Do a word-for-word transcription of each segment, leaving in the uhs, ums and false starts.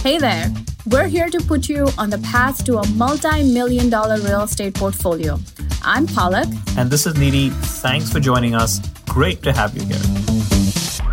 Hey there! We're here to put you on the path to a multi-million dollar real estate portfolio. I'm Palak. And this is Nidhi. Thanks for joining us. Great to have you here.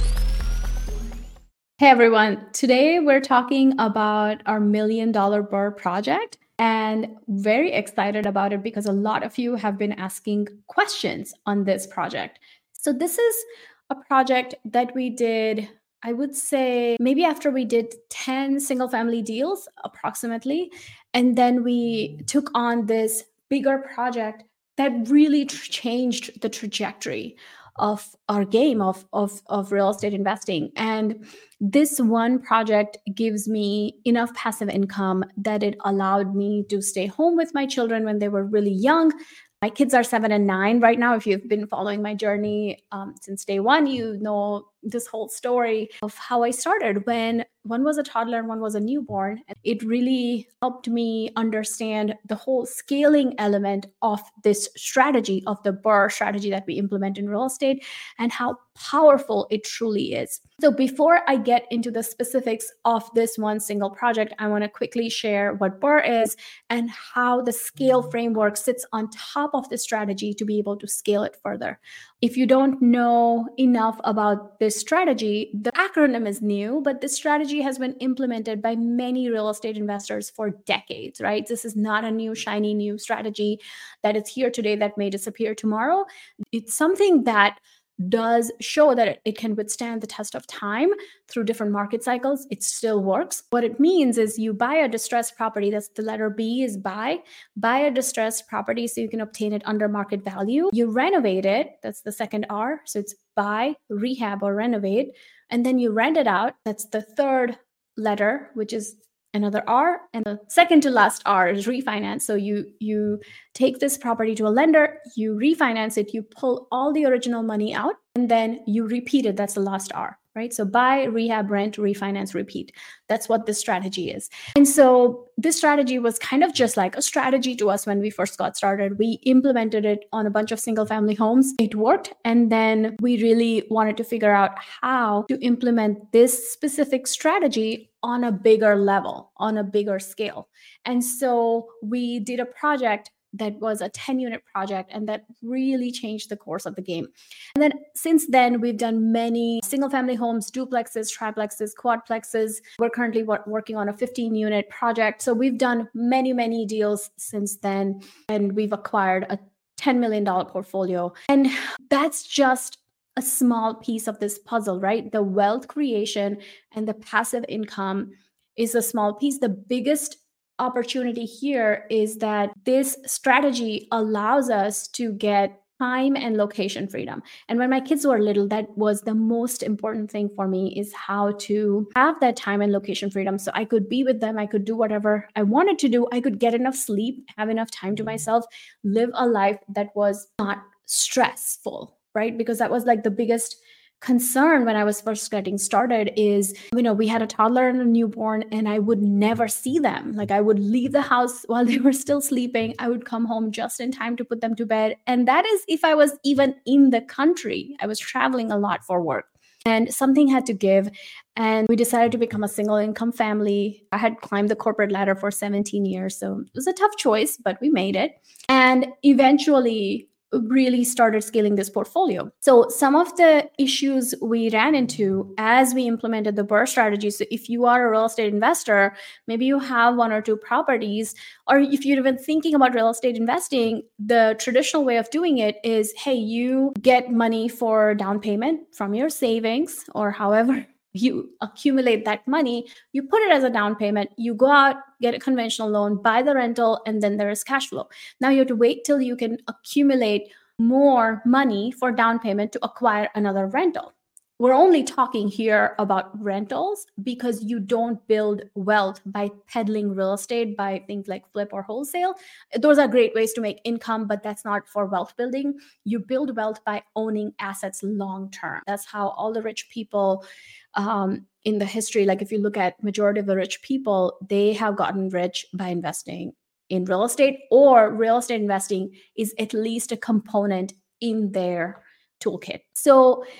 Hey everyone. Today we're talking about our million dollar BRRRR project and very excited about it because a lot of you have been asking questions on this project. So this is a project that we did, I would say maybe after we did ten single family deals approximately. And then we took on this bigger project that really tr- changed the trajectory of our game of, of, of real estate investing. And this one project gives me enough passive income that it allowed me to stay home with my children when they were really young. My kids are seven and nine right now. If you've been following my journey um, since day one, you know this whole story of how I started when one was a toddler and one was a newborn. It really helped me understand the whole scaling element of this strategy, of the BRRRR strategy that we implement in real estate, and how powerful it truly is. So before I get into the specifics of this one single project, I want to quickly share what BRRRR is and how the scale framework sits on top of the strategy to be able to scale it further. If you don't know enough about this strategy, the acronym is new, but this strategy has been implemented by many real estate investors for decades, right? This is not a new, shiny, new strategy that is here today that may disappear tomorrow. It's something that does show that it can withstand the test of time through different market cycles. It still works. What it means is you buy a distressed property, that's the letter B is buy, buy a distressed property so you can obtain it under market value. You renovate it, that's the second R, so it's buy, rehab, or renovate, and then you rent it out, that's the third letter, which is another R, and the second to last R is refinance. So you you take this property to a lender, you refinance it, you pull all the original money out, and then you repeat it. That's the last R, right? So buy, rehab, rent, refinance, repeat. That's what this strategy is. And so this strategy was kind of just like a strategy to us when we first got started. We implemented it on a bunch of single family homes. It worked. And then we really wanted to figure out how to implement this specific strategy on a bigger level, on a bigger scale. And so we did a project that was a ten unit project, and that really changed the course of the game. And then since then, we've done many single family homes, duplexes, triplexes, quadplexes. We're currently working on a fifteen unit project. So we've done many, many deals since then, and we've acquired a ten million dollars portfolio. And that's just a small piece of this puzzle, right? The wealth creation and the passive income is a small piece. The biggest opportunity here is that this strategy allows us to get time and location freedom. And when my kids were little, that was the most important thing for me, is how to have that time and location freedom. So I could be with them. I could do whatever I wanted to do. I could get enough sleep, have enough time to myself, live a life that was not stressful, right? Because that was like the biggest concern when I was first getting started is, you know, we had a toddler and a newborn, and I would never see them. Like I would leave the house while they were still sleeping. I would come home just in time to put them to bed. And that is if I was even in the country. I was traveling a lot for work. And something had to give. And we decided to become a single income family. I had climbed the corporate ladder for seventeen years. So it was a tough choice, but we made it. And eventually really started scaling this portfolio. So some of the issues we ran into as we implemented the BRRRR strategy. So if you are a real estate investor, maybe you have one or two properties, or if you're even thinking about real estate investing, the traditional way of doing it is, hey, you get money for down payment from your savings or however you accumulate that money, you put it as a down payment, you go out, get a conventional loan, buy the rental, and then there is cash flow. Now you have to wait till you can accumulate more money for down payment to acquire another rental. We're only talking here about rentals because you don't build wealth by peddling real estate, by things like flip or wholesale. Those are great ways to make income, but that's not for wealth building. You build wealth by owning assets long term. That's how all the rich people um, in the history, like if you look at majority of the rich people, they have gotten rich by investing in real estate, or real estate investing is at least a component in their toolkit. So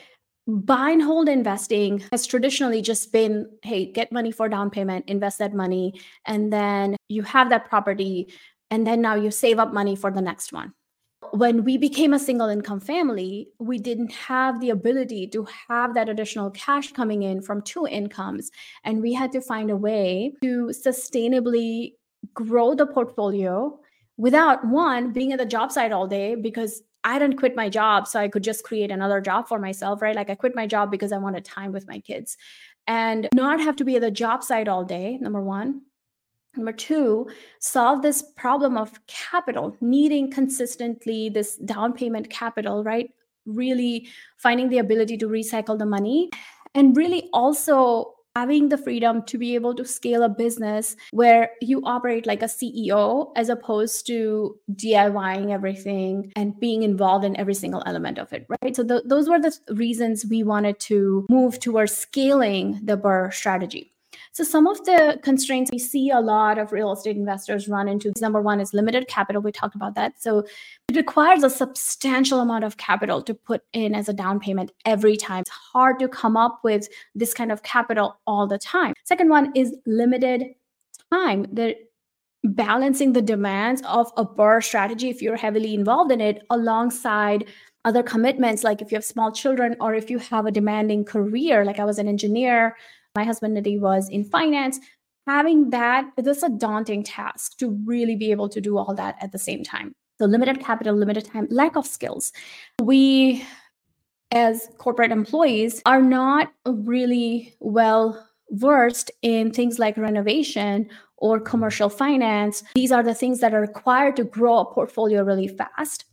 Buy and hold investing has traditionally just been, hey, get money for down payment, invest that money, and then you have that property, and then now you save up money for the next one. When we became a single income family, we didn't have the ability to have that additional cash coming in from two incomes. And we had to find a way to sustainably grow the portfolio without one being at the job site all day, because I didn't quit my job so I could just create another job for myself, right? Like I quit my job because I wanted time with my kids, and not have to be at the job site all day, number one. Number two, solve this problem of capital, needing consistently this down payment capital, right? Really finding the ability to recycle the money, and really also having the freedom to be able to scale a business where you operate like a C E O as opposed to DIYing everything and being involved in every single element of it, right? So th- those were the th- reasons we wanted to move towards scaling the BRRRR strategy. So some of the constraints we see a lot of real estate investors run into, number one is limited capital. We talked about that. So it requires a substantial amount of capital to put in as a down payment every time. It's hard to come up with this kind of capital all the time. Second one is limited time. The balancing the demands of a BRRRR strategy, if you're heavily involved in it, alongside other commitments, like if you have small children or if you have a demanding career, like I was an engineer, my husband Nidhi was in finance. Having that, it's a daunting task to really be able to do all that at the same time. So limited capital, limited time, lack of skills. We, as corporate employees, are not really well versed in things like renovation or commercial finance. These are the things that are required to grow a portfolio really fast.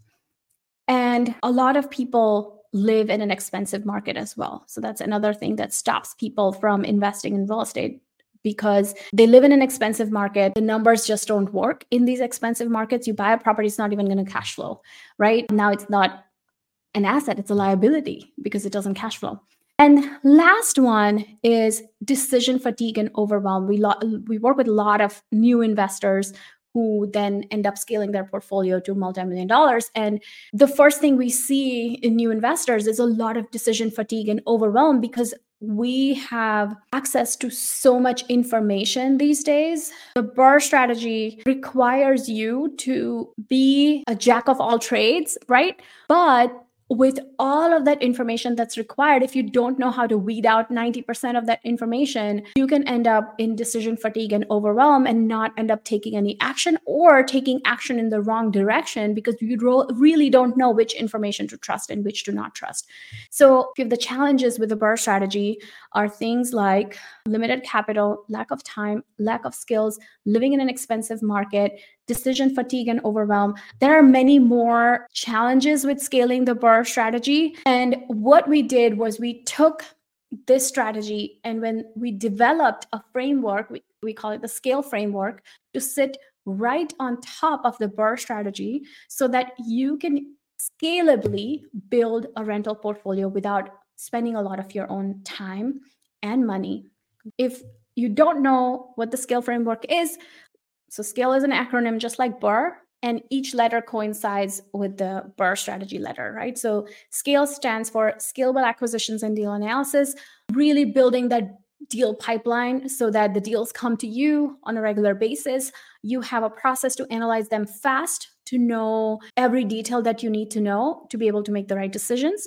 And a lot of people live in an expensive market as well. So that's another thing that stops people from investing in real estate, because they live in an expensive market. The numbers just don't work in these expensive markets. You buy a property, it's not even going to cash flow, right? Now it's not an asset, it's a liability because it doesn't cash flow. And last one is decision fatigue and overwhelm. We, lo- we work with a lot of new investors who then end up scaling their portfolio to multi-million dollars. And the first thing we see in new investors is a lot of decision fatigue and overwhelm, because we have access to so much information these days. The BRRRR strategy requires you to be a jack of all trades, right? But with all of that information that's required, if you don't know how to weed out ninety percent of that information, you can end up in decision fatigue and overwhelm and not end up taking any action, or taking action in the wrong direction because you ro- really don't know which information to trust and which to not trust. So if the challenges with the BRRRR strategy are things like limited capital, lack of time, lack of skills, living in an expensive market, decision fatigue and overwhelm. There are many more challenges with scaling the BRRRR strategy. And what we did was we took this strategy, and when we developed a framework, we, we call it the scale framework, to sit right on top of the BRRRR strategy so that you can scalably build a rental portfolio without spending a lot of your own time and money. If you don't know what the scale framework is, so SCALE is an acronym just like BRRRR, and each letter coincides with the BRRRR strategy letter, right? So SCALE stands for Scalable Acquisitions and Deal Analysis, really building that deal pipeline so that the deals come to you on a regular basis. You have a process to analyze them fast, to know every detail that you need to know to be able to make the right decisions.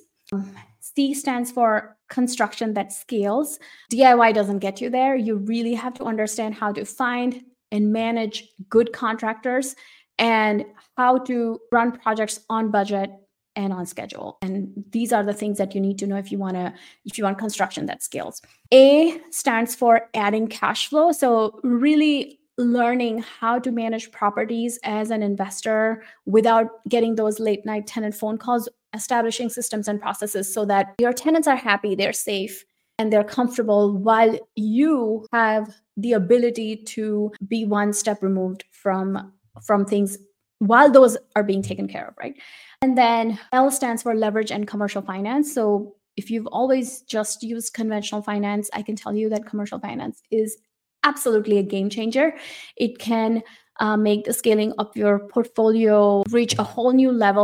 C stands for construction that scales. D I Y doesn't get you there. You really have to understand how to find and manage good contractors and how to run projects on budget and on schedule. And these are the things that you need to know if you want to if you want construction that scales. A stands for adding cash flow. So really learning how to manage properties as an investor without getting those late night tenant phone calls, establishing systems and processes so that your tenants are happy, they're safe, and they're comfortable, while you have the ability to be one step removed from, from things while those are being taken care of, right? And then L stands for leverage and commercial finance. So if you've always just used conventional finance, I can tell you that commercial finance is absolutely a game changer. It can uh, make the scaling of your portfolio reach a whole new level.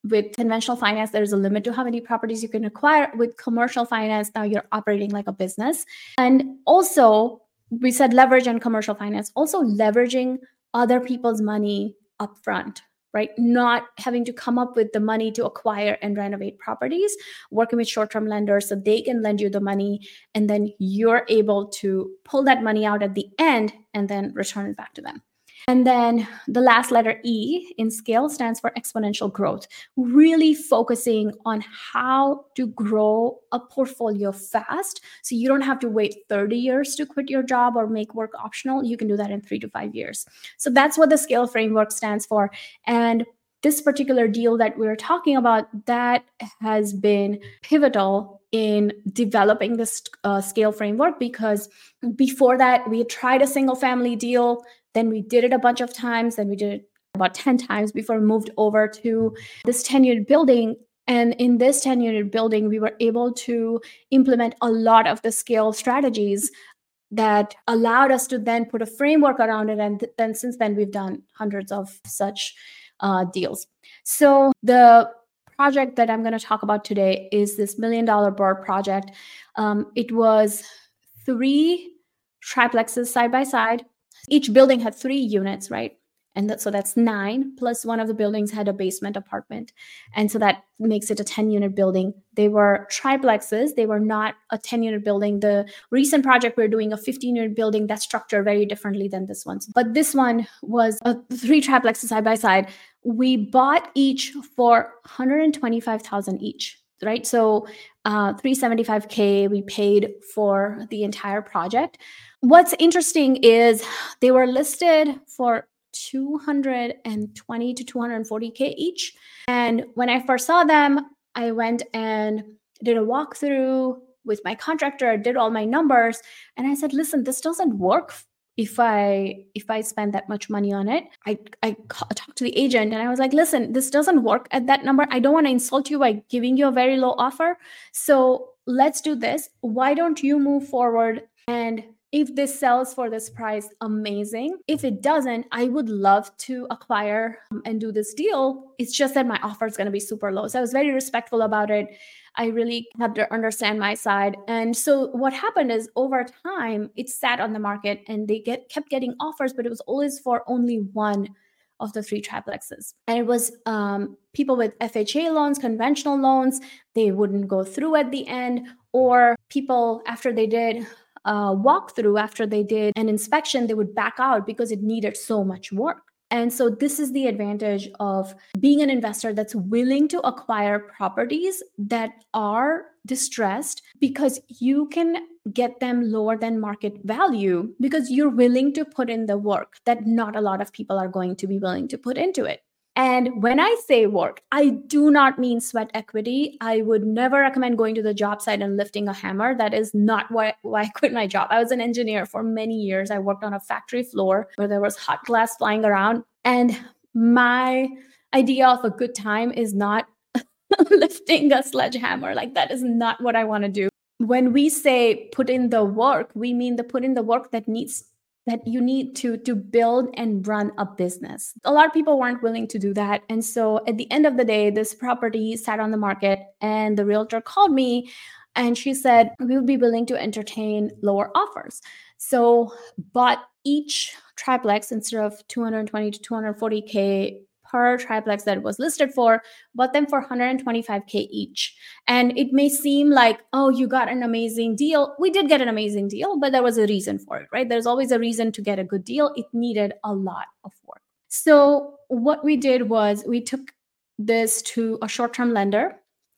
with conventional finance, there's a limit to how many properties you can acquire. With commercial finance, now you're operating like a business. And also, we said leverage and commercial finance, also leveraging other people's money upfront, right? Not having to come up with the money to acquire and renovate properties, working with short-term lenders so they can lend you the money, and then you're able to pull that money out at the end and then return it back to them. And then the last letter E in scale stands for exponential growth, really focusing on how to grow a portfolio fast. So you don't have to wait thirty years to quit your job or make work optional. You can do that in three to five years. So that's what the scale framework stands for. And this particular deal that we're talking about, that has been pivotal in developing this uh, scale framework, because before that, we had tried a single family deal. Then we did it a bunch of times. Then we did it about ten times before we moved over to this ten unit building. And in this ten unit building, we were able to implement a lot of the scale strategies that allowed us to then put a framework around it. And th- then since then, we've done hundreds of such uh, deals. So the project that I'm going to talk about today is this million dollar BRRRR project. Um, it was three triplexes side by side. Each building had three units, right? And that, so that's nine, plus one of the buildings had a basement apartment. And so that makes it a ten unit building. They were triplexes. They were not a ten unit building. The recent project we're doing, a fifteen unit building, that's structured very differently than this one. But this one was a three triplexes side by side. We bought each for one hundred twenty-five thousand dollars each, right? So uh, three hundred seventy-five thousand dollars we paid for the entire project. What's interesting is they were listed for two hundred twenty to two hundred forty thousand each. And when I first saw them, I went and did a walkthrough with my contractor, did all my numbers, and I said, listen, this doesn't work if I if I spend that much money on it. I, I talked to the agent and I was like, listen, this doesn't work at that number. I don't want to insult you by giving you a very low offer. So let's do this. Why don't you move forward, and if this sells for this price, amazing. If it doesn't, I would love to acquire and do this deal. It's just that my offer is going to be super low. So I was very respectful about it. I really had to understand my side. And so what happened is, over time, it sat on the market and they get kept getting offers, but it was always for only one of the three triplexes. And it was um, people with F H A loans, conventional loans. They wouldn't go through at the end, or people, after they did Uh, walkthrough, after they did an inspection, they would back out because it needed so much work. And so this is the advantage of being an investor that's willing to acquire properties that are distressed, because you can get them lower than market value because you're willing to put in the work that not a lot of people are going to be willing to put into it. And when I say work, I do not mean sweat equity. I would never recommend going to the job site and lifting a hammer. That is not why, why I quit my job. I was an engineer for many years. I worked on a factory floor where there was hot glass flying around. And my idea of a good time is not lifting a sledgehammer. Like, that is not what I want to do. When we say put in the work, we mean the put in the work that needs that you need to to build and run a business. A lot of people weren't willing to do that. And so at the end of the day, this property sat on the market, and the realtor called me and she said, we would be willing to entertain lower offers. So bought each triplex, instead of two hundred twenty to two hundred forty thousand per triplex that it was listed for, bought them for one hundred twenty-five thousand each. And it may seem like, oh, you got an amazing deal. We did get an amazing deal, but there was a reason for it, right? There's always a reason to get a good deal. It needed a lot of work. So what we did was we took this to a short-term lender.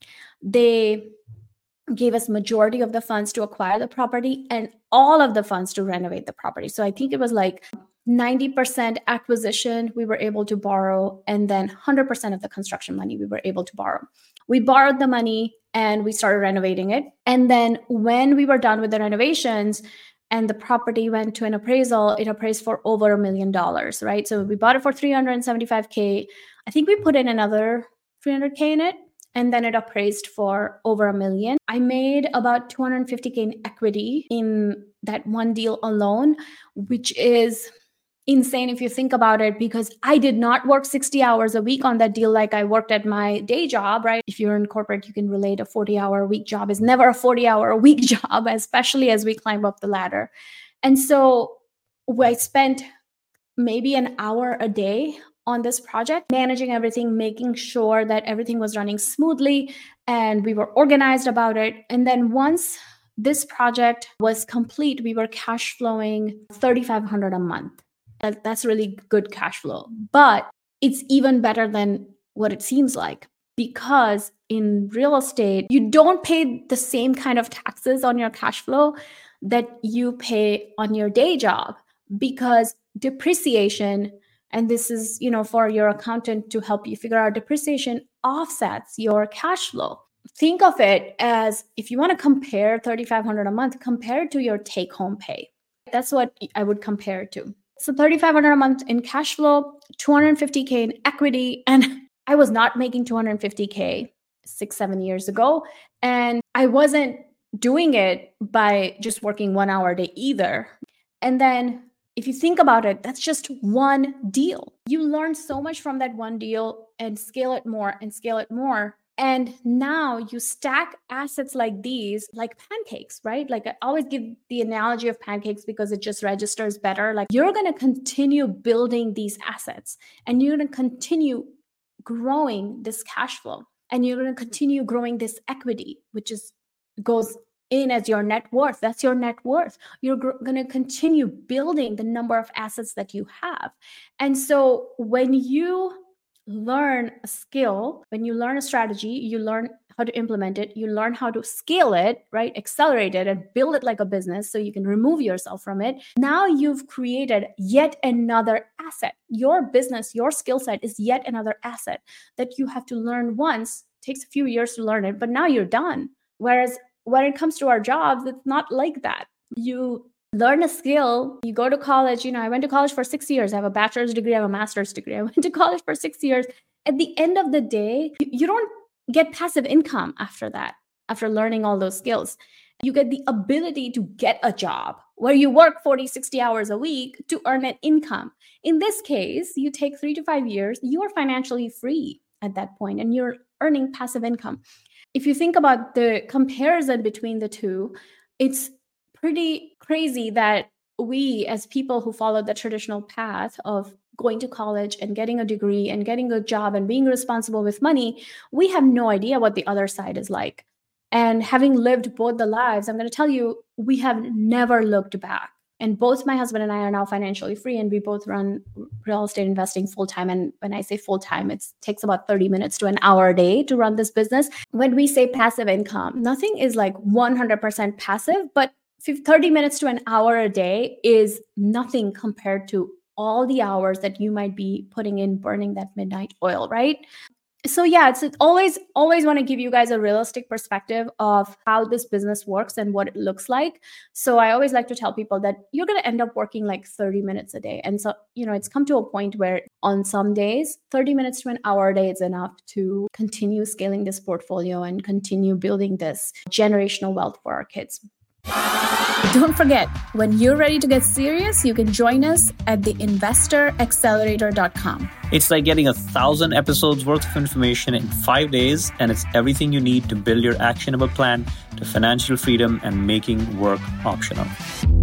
They gave us majority of the funds to acquire the property and all of the funds to renovate the property. So I think it was like ninety percent acquisition we were able to borrow, and then one hundred percent of the construction money we were able to borrow. We borrowed the money and we started renovating it. And then when we were done with the renovations and the property went to an appraisal, it appraised for over a million dollars, right? So we bought it for three hundred seventy-five thousand. I think we put in another three hundred thousand in it, and then it appraised for over a million. I made about two hundred fifty thousand in equity in that one deal alone, which is insane if you think about it, because I did not work sixty hours a week on that deal like I worked at my day job, right? If you're in corporate, you can relate. A forty hour a week job is never a forty hour a week job, especially as we climb up the ladder. And so I spent maybe an hour a day on this project, managing everything, making sure that everything was running smoothly and we were organized about it. And then once this project was complete, we were cash flowing thirty-five hundred dollars a month. That, that's really good cash flow. But it's even better than what it seems like, because in real estate, you don't pay the same kind of taxes on your cash flow that you pay on your day job, because depreciation, and this is, you know, for your accountant to help you figure out, depreciation offsets your cash flow. Think of it as, if you want to compare thirty-five hundred dollars a month, compare it to your take-home pay. That's what I would compare it to. So thirty-five hundred dollars a month in cash flow, two hundred fifty thousand in equity. And I was not making two hundred fifty thousand six, seven years ago. And I wasn't doing it by just working one hour a day either. And then if you think about it, that's just one deal. You learn so much from that one deal and scale it more and scale it more. And now you stack assets like these, like pancakes, right? Like I always give the analogy of pancakes because it just registers better. Like you're going to continue building these assets and you're going to continue growing this cash flow, and you're going to continue growing this equity, which is goes in as your net worth. That's your net worth. You're gr- going to continue building the number of assets that you have. And so when you learn a skill, when you learn a strategy, you learn how to implement it, you learn how to scale it, right? Accelerate it and build it like a business so you can remove yourself from it. Now you've created yet another asset. Your business, your skill set is yet another asset that you have to learn once. It takes a few years to learn it, but now you're done. Whereas when it comes to our jobs, it's not like that. You learn a skill, you go to college. You know, I went to college for six years. I have a bachelor's degree, I have a master's degree. I went to college for six years. At the end of the day, you don't get passive income after that, after learning all those skills. You get the ability to get a job where you work forty, sixty hours a week to earn an income. In this case, you take three to five years, you are financially free at that point, and you're earning passive income. If you think about the comparison between the two, it's pretty crazy that we, as people who follow the traditional path of going to college and getting a degree and getting a job and being responsible with money, we have no idea what the other side is like. And having lived both the lives, I'm going to tell you, we have never looked back. And both my husband and I are now financially free, and we both run real estate investing full time. And when I say full time, it takes about thirty minutes to an hour a day to run this business. When we say passive income, nothing is like one hundred percent passive, but thirty minutes to an hour a day is nothing compared to all the hours that you might be putting in burning that midnight oil, right? So yeah, it's, it's always, always want to give you guys a realistic perspective of how this business works and what it looks like. So I always like to tell people that you're going to end up working like thirty minutes a day. And so, you know, it's come to a point where on some days, thirty minutes to an hour a day is enough to continue scaling this portfolio and continue building this generational wealth for our kids. Don't forget, when you're ready to get serious, you can join us at the investor accelerator dot com. It's like getting a thousand episodes worth of information in five days, and it's everything you need to build your actionable plan to financial freedom and making work optional.